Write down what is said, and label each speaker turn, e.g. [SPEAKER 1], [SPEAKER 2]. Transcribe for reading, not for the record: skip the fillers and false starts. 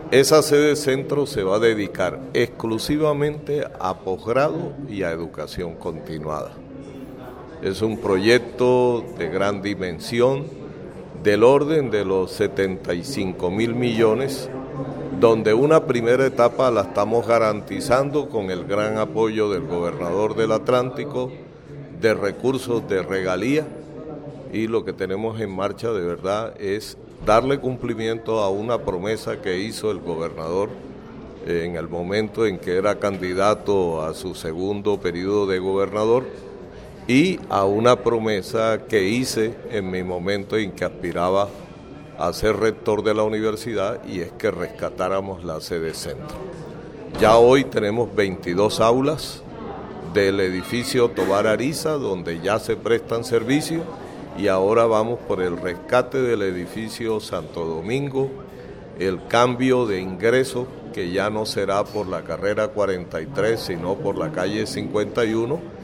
[SPEAKER 1] Esa sede centro se va a dedicar exclusivamente a posgrado y a educación continuada. Es un proyecto de gran dimensión, del orden de los 75.000 millones, donde una primera etapa la estamos garantizando con el gran apoyo del gobernador del Atlántico, de recursos de regalía, y lo que tenemos en marcha de verdad es darle cumplimiento a una promesa que hizo el gobernador en el momento en que era candidato a su segundo periodo de gobernador y a una promesa que hice en mi momento en que aspiraba a ser rector de la universidad, y es que rescatáramos la sede centro. Ya hoy tenemos 22 aulas del edificio Tovar Ariza, donde ya se prestan servicios, y ahora vamos por el rescate del edificio Santo Domingo, el cambio de ingreso que ya no será por la carrera 43, sino por la calle 51,